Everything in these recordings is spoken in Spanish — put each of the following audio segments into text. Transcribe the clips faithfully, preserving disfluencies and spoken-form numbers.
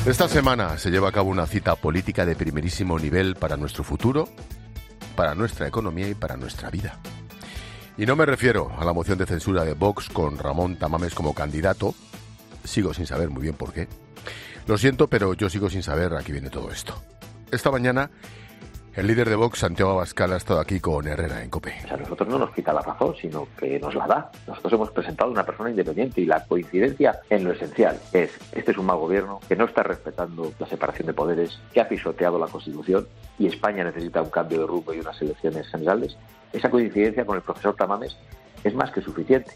Esta semana se lleva a cabo una cita política de primerísimo nivel para nuestro futuro, para nuestra economía y para nuestra vida. Y no me refiero a la moción de censura de Vox con Ramón Tamames como candidato. Sigo sin saber muy bien por qué. Lo siento, pero yo sigo sin saber a qué viene todo esto. Esta mañana, el líder de Vox, Santiago Abascal, ha estado aquí con Herrera en COPE. O sea, a nosotros no nos quita la razón, sino que nos la da. Nosotros hemos presentado una persona independiente y la coincidencia en lo esencial es, este es un mal gobierno que no está respetando la separación de poderes, que ha pisoteado la Constitución y España necesita un cambio de rumbo y unas elecciones generales. Esa coincidencia con el profesor Tamames es más que suficiente.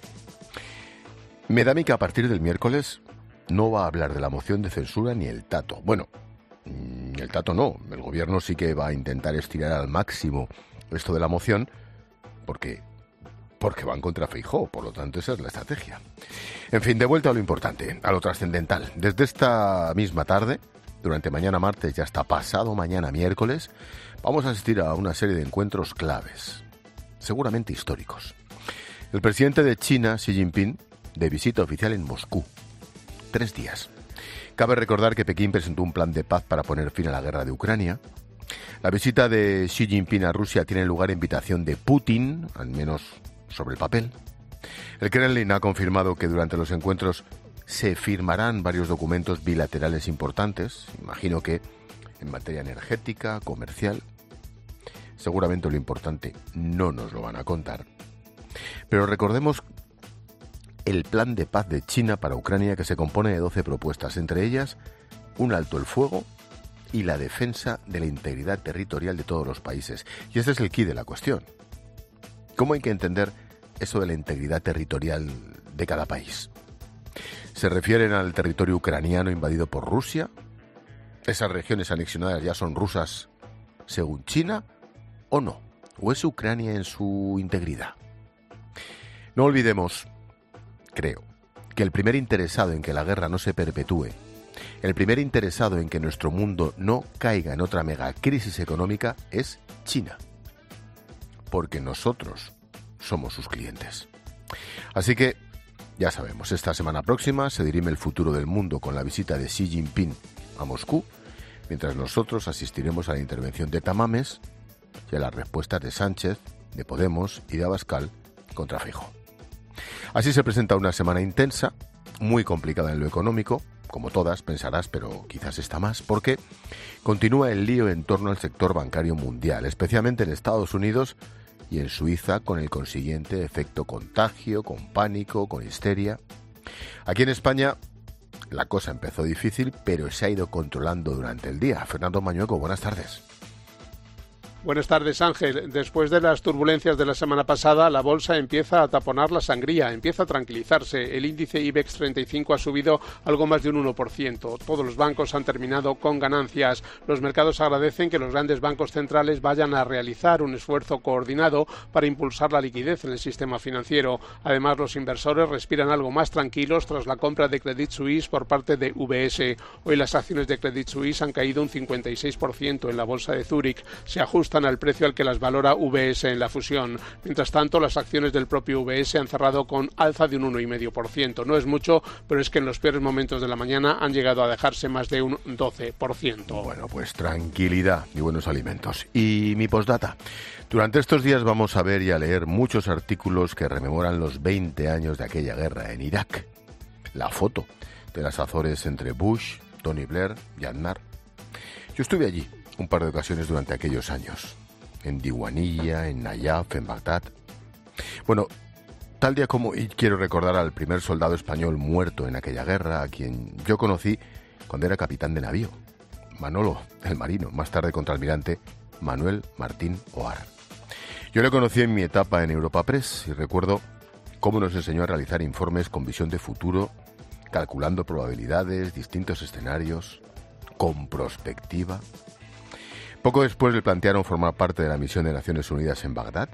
Me da a mí que a partir del miércoles no va a hablar de la moción de censura ni el tato. Bueno, el tato no. El gobierno sí que va a intentar estirar al máximo esto de la moción porque, porque van contra Feijóo. Por lo tanto, esa es la estrategia. En fin, de vuelta a lo importante, a lo trascendental. Desde esta misma tarde, durante mañana martes y hasta pasado mañana miércoles, vamos a asistir a una serie de encuentros claves, seguramente históricos. El presidente de China, Xi Jinping, de visita oficial en Moscú. Tres días. Cabe recordar que Pekín presentó un plan de paz para poner fin a la guerra de Ucrania. La visita de Xi Jinping a Rusia tiene lugar a invitación de Putin, al menos sobre el papel. El Kremlin ha confirmado que durante los encuentros se firmarán varios documentos bilaterales importantes, imagino que en materia energética, comercial. Seguramente lo importante no nos lo van a contar. Pero recordemos el plan de paz de China para Ucrania, que se compone de doce propuestas, entre ellas un alto el fuego y la defensa de la integridad territorial de todos los países. Y ese es el quid de la cuestión. ¿Cómo hay que entender eso de la integridad territorial de cada país? ¿Se refieren al territorio ucraniano invadido por Rusia? ¿Esas regiones anexionadas ya son rusas según China o no? ¿O es Ucrania en su integridad? No olvidemos, creo, que el primer interesado en que la guerra no se perpetúe, el primer interesado en que nuestro mundo no caiga en otra megacrisis económica es China. Porque nosotros somos sus clientes. Así que, ya sabemos, esta semana próxima se dirime el futuro del mundo con la visita de Xi Jinping a Moscú, mientras nosotros asistiremos a la intervención de Tamames y a las respuestas de Sánchez, de Podemos y de Abascal contra Feijóo. Así se presenta una semana intensa, muy complicada en lo económico, como todas, pensarás, pero quizás está más, porque continúa el lío en torno al sector bancario mundial, especialmente en Estados Unidos y en Suiza, con el consiguiente efecto contagio, con pánico, con histeria. Aquí en España la cosa empezó difícil, pero se ha ido controlando durante el día. Fernando Mañueco, buenas tardes. Buenas tardes, Ángel. Después de las turbulencias de la semana pasada, la bolsa empieza a taponar la sangría, empieza a tranquilizarse. El índice IBEX treinta y cinco ha subido algo más de un uno por ciento. Todos los bancos han terminado con ganancias. Los mercados agradecen que los grandes bancos centrales vayan a realizar un esfuerzo coordinado para impulsar la liquidez en el sistema financiero. Además, los inversores respiran algo más tranquilos tras la compra de Credit Suisse por parte de U B S. Hoy las acciones de Credit Suisse han caído un cincuenta y seis por ciento en la bolsa de Zúrich. Se ajustan al precio al que las valora U B S en la fusión. Mientras tanto, las acciones del propio U B S han cerrado con alza de un uno coma cinco por ciento. No es mucho, pero es que en los peores momentos de la mañana han llegado a dejarse más de un doce por ciento. Bueno, pues tranquilidad y buenos alimentos. Y mi postdata. Durante estos días vamos a ver y a leer muchos artículos que rememoran los veinte años de aquella guerra en Irak. La foto de las Azores entre Bush, Tony Blair y Aznar. Yo estuve allí un par de ocasiones durante aquellos años, en Diwaniyah, en Nayaf, en Bagdad. Bueno, tal día como hoy quiero recordar al primer soldado español muerto en aquella guerra, a quien yo conocí cuando era capitán de navío, Manolo, el marino, más tarde contraalmirante Manuel Martín Oar. Yo le conocí en mi etapa en Europa Press y recuerdo cómo nos enseñó a realizar informes con visión de futuro, calculando probabilidades, distintos escenarios, con prospectiva. Poco después le plantearon formar parte de la misión de Naciones Unidas en Bagdad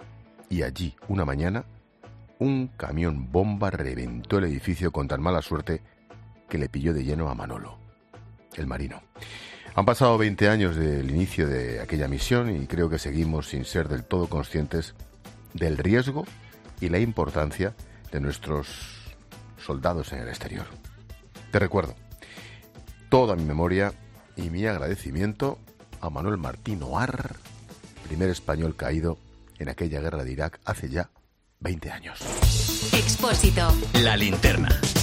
y allí, una mañana, un camión bomba reventó el edificio con tan mala suerte que le pilló de lleno a Manolo, el marino. Han pasado veinte años del inicio de aquella misión y creo que seguimos sin ser del todo conscientes del riesgo y la importancia de nuestros soldados en el exterior. Te recuerdo, toda mi memoria y mi agradecimiento a Manuel Martín Oar, primer español caído en aquella guerra de Irak hace ya veinte años. Expósito. La linterna.